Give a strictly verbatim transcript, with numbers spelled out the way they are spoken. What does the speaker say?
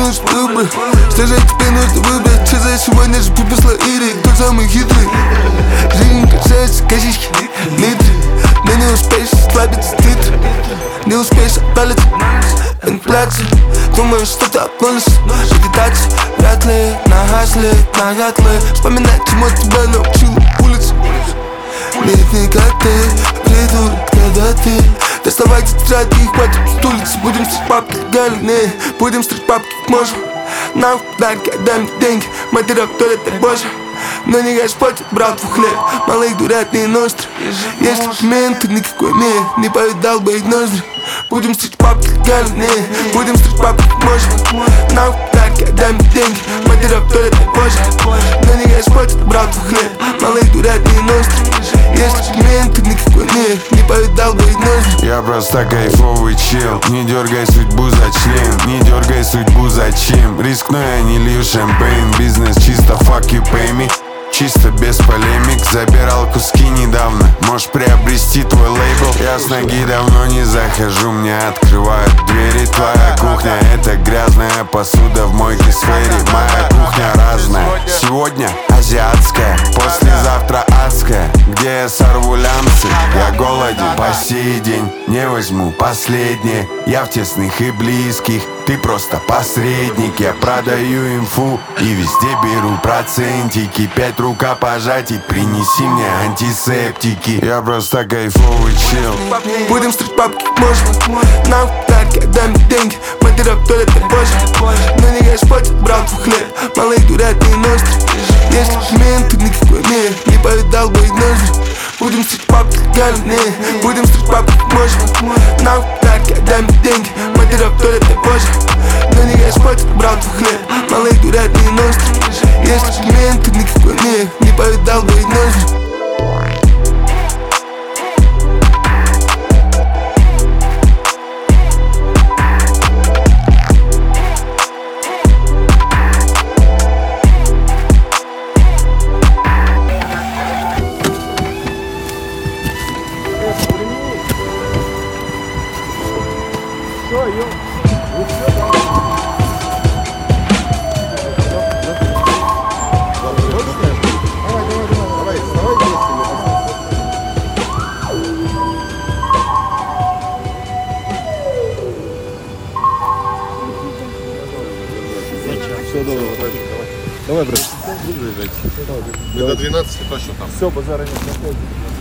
нужен выбор. Что же тебе нужно выбрать? Что за сегодня же пописла Ири? Кто самый хитрый? Жизнь касается косички, литры. Но не успеешь слабиться титры. Не успеешь отдалиться инфляция. Думаешь, что ты обнулишься? Вегетация, вряд ли, на хасле, навряд ли. Вспоминать, чему тебя научила улица. Нет, не как ты, придурок, когда ты доставай тетради и хватит с улицы. Будем стричь бабки легальные, будем стричь бабки как можем. Нам подарки, отдай мне деньги, матера, кто это божья. Но не господь, брат, в хлеб, малых дурят не ностры. Если документы никакой не, не повидал бы их ноздри. Будем стричь бабки легальные, будем стричь бабки как можем. Нам подарки, отдай мне деньги, матера, кто это божья. Но не господь, брат, в хлеб, малых дурят не ностры. Если документы никакой не, не повидал бы их ноздри. Я просто кайфовый чел, не дергай судьбу за член, не дергай судьбу зачем. Рискну, я не лью шампейн, бизнес чисто, fuck you, pay me. Чисто без полемик, забирал куски недавно. Можешь приобрести твой лейбл. Я с ноги давно не захожу, мне открывают двери. Твоя кухня — это грязная посуда в мойке сфере. Моя кухня разная, сегодня азиатская, послезавтра адская. Где я сорву лямцы, я голоден по сей день. Не возьму последнее, я в тесных и близких. Ты просто посредник, я продаю инфу и везде беру процентики. Пять рукопожатий, принеси мне антисептики. Я просто кайфовый чел. Будем стричь бабки как можем. Нам подарки, отдай мне деньги, матера, кто это божья. Но не господь, брат, в хлеб, малых дурят не ностры. Если документы никакой не, не повидал бы их ноздри. Будем стричь бабки легальные, будем стричь бабки как можем. Нам подарки, отдай мне деньги, матера, кто это божья. Но не господь, брат, в хлеб, малых дурят не ностры. Если документы никакой не, не повидал бы их ноздри. Все, давай, давай, давай, брат. Мы до двенадцати точно там. Все, базара нет.